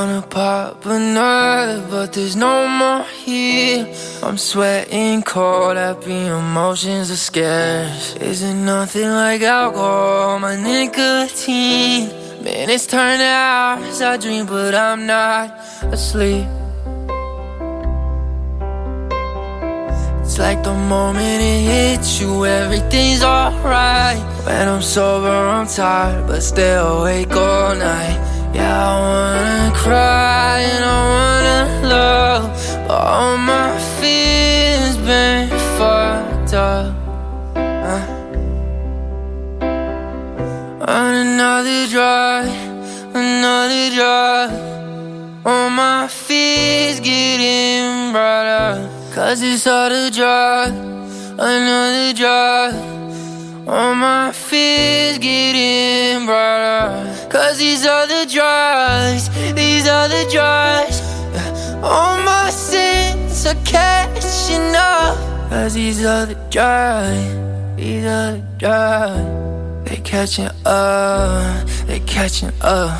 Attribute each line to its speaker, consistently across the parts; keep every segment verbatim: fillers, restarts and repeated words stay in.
Speaker 1: wanna pop another, but there's no more here. I'm sweating cold, happy emotions are scarce. Isn't nothing like alcohol, my nicotine. Minutes turn to hours, I dream but I'm not asleep. It's like the moment it hits you, everything's alright. When I'm sober, I'm tired, but stay awake all night. Yeah, I wanna cry and I wanna love, but all my fears been fucked up. uh. On another drug, another drug. All my fears getting brought up, cause it's all the drug, another drug. All my fears getting brought up, cause these are the drugs, these are the drugs. All my sins are catching up, cause these are the drugs, these are the drugs. They catching up, they catching up.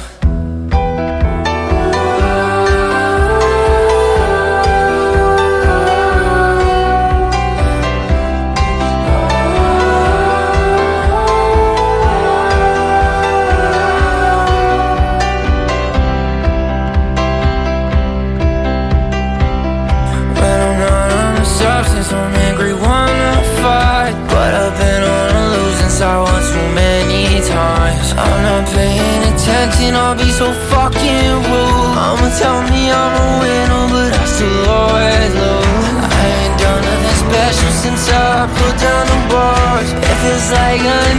Speaker 1: Since I'm angry, wanna fight, but I've been on a losing side one too many times. I'm not paying attention, I'll be so fucking rude. Mama tell me I'm a winner, but I still always lose. I ain't done nothing special since I put down the bars. It feels like a